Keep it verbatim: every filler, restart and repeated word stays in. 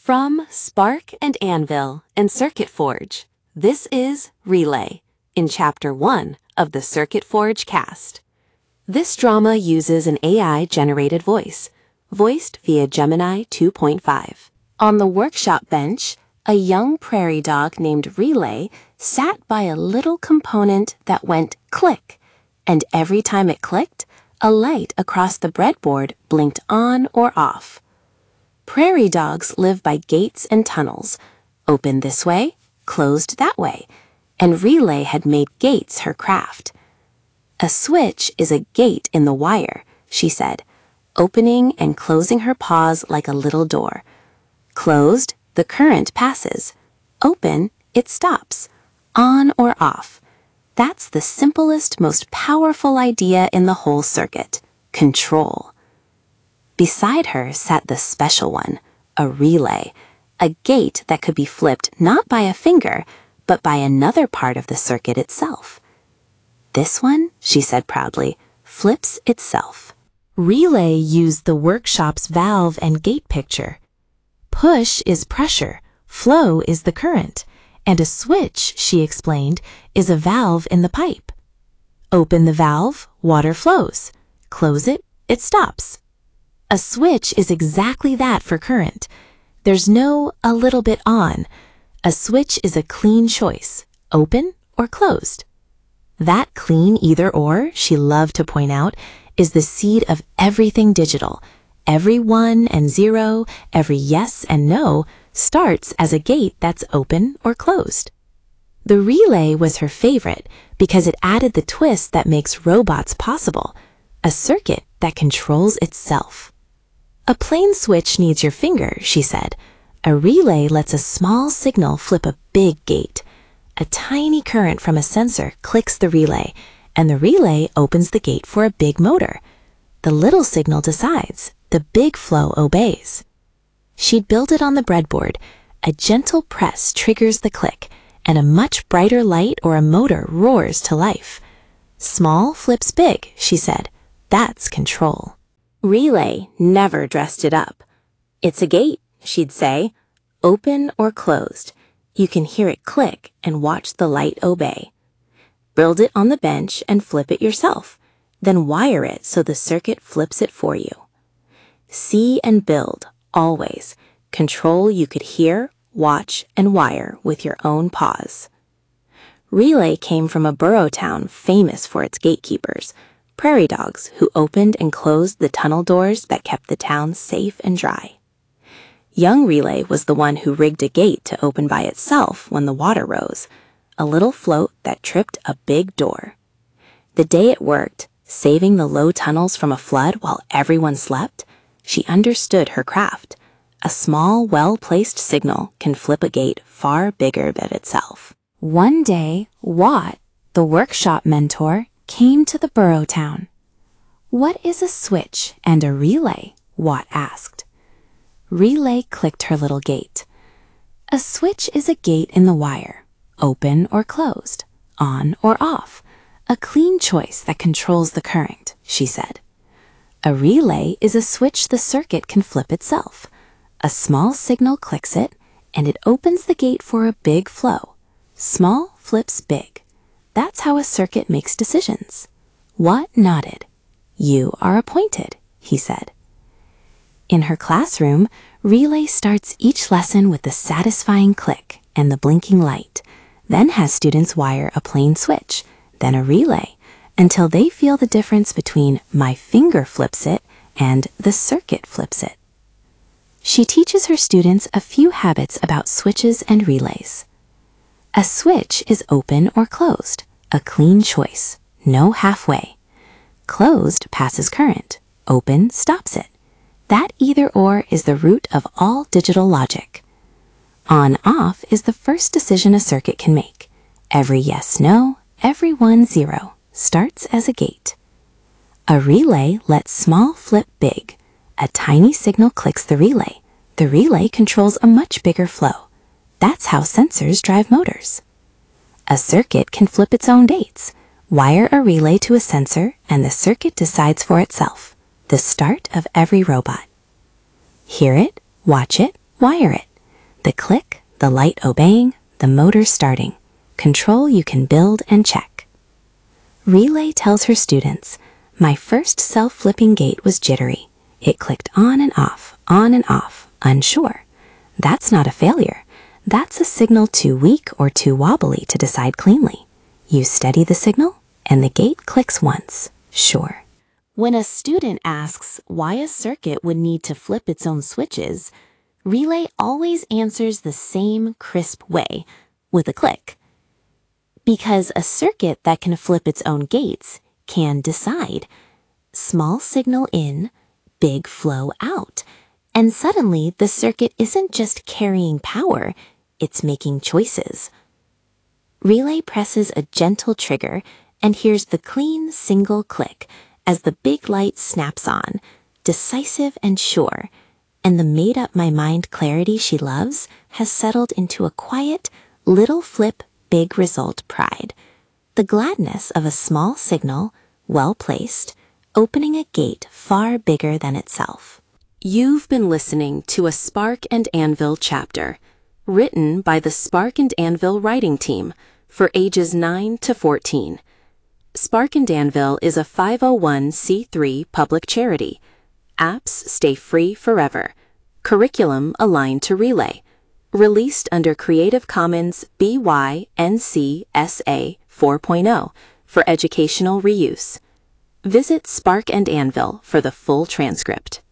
From Spark and Anvil and Circuit Forge, this is Relay, in Chapter one of the Circuit Forge cast. This drama uses an A I-generated voice, voiced via Gemini two point five. On the workshop bench, a young prairie dog named Relay sat by a little component that went click, and every time it clicked, a light across the breadboard blinked on or off. Prairie dogs live by gates and tunnels, open this way, closed that way, and Relay had made gates her craft. A switch is a gate in the wire, she said, opening and closing her paws like a little door. Closed, the current passes. Open, it stops. On or off. That's the simplest, most powerful idea in the whole circuit. Control. Beside her sat the special one, a relay, a gate that could be flipped not by a finger, but by another part of the circuit itself. This one, she said proudly, flips itself. Relay used the workshop's valve and gate picture. Push is pressure, flow is the current, and a switch, she explained, is a valve in the pipe. Open the valve, water flows. Close it, it stops. A switch is exactly that for current. There's no a little bit on. A switch is a clean choice, open or closed. That clean either or, she loved to point out, is the seed of everything digital. Every one and zero, every yes and no, starts as a gate that's open or closed. The relay was her favorite because it added the twist that makes robots possible, a circuit that controls itself. A plain switch needs your finger, she said. A relay lets a small signal flip a big gate. A tiny current from a sensor clicks the relay, and the relay opens the gate for a big motor. The little signal decides, the big flow obeys. She'd built it on the breadboard. A gentle press triggers the click, and a much brighter light or a motor roars to life. Small flips big, she said. That's control. Relay never dressed it up. It's a gate, she'd say, open or closed. You can hear it click and watch the light obey. Build it on the bench and flip it yourself, then wire it so the circuit flips it for you. See and build, always. Control you could hear, watch, and wire with your own paws. Relay came from a burrow town famous for its gatekeepers, prairie dogs who opened and closed the tunnel doors that kept the town safe and dry. Young Relay was the one who rigged a gate to open by itself when the water rose, a little float that tripped a big door. The day it worked, saving the low tunnels from a flood while everyone slept, she understood her craft. A small, well-placed signal can flip a gate far bigger than itself. One day, Watt, the workshop mentor, came to the burrow town. "What is a switch and a relay?" Watt asked. Relay clicked her little gate. A switch is a gate in the wire, open or closed, on or off, a clean choice that controls the current, she said. A relay is a switch the circuit can flip itself. A small signal clicks it, and it opens the gate for a big flow. Small flips big. That's how a circuit makes decisions. Watt nodded. "You are appointed," he said. In her classroom, Relay starts each lesson with the satisfying click and the blinking light, then has students wire a plain switch, then a relay, until they feel the difference between "my finger flips it" and "the circuit flips it." She teaches her students a few habits about switches and relays. A switch is open or closed, a clean choice, no halfway. Closed passes current, open stops it. That either or is the root of all digital logic. On-off is the first decision a circuit can make. Every yes-no, every one-zero starts as a gate. A relay lets small flip big. A tiny signal clicks the relay. The relay controls a much bigger flow. That's how sensors drive motors. A circuit can flip its own dates. Wire a relay to a sensor, and the circuit decides for itself. The start of every robot. Hear it, watch it, wire it. The click, the light obeying, the motor starting. Control you can build and check. Relay tells her students, my first self-flipping gate was jittery. It clicked on and off, on and off, unsure. That's not a failure. That's a signal too weak or too wobbly to decide cleanly. You steady the signal, and the gate clicks once, sure. When a student asks why a circuit would need to flip its own switches, Relay always answers the same crisp way, with a click. Because a circuit that can flip its own gates can decide. Small signal in, big flow out. And suddenly the circuit isn't just carrying power, it's making choices. Relay presses a gentle trigger and hears the clean single click as the big light snaps on, decisive and sure, and the made-up-my-mind clarity she loves has settled into a quiet, little flip, big result pride. The gladness of a small signal, well-placed, opening a gate far bigger than itself. You've been listening to a Spark and Anvil chapter, written by the Spark and Anvil writing team for ages nine to fourteen. Spark and Anvil is a five oh one c three public charity. Apps stay free forever. Curriculum aligned to Relay. Released under Creative Commons B Y N C S A four point oh for educational reuse. Visit Spark and Anvil for the full transcript.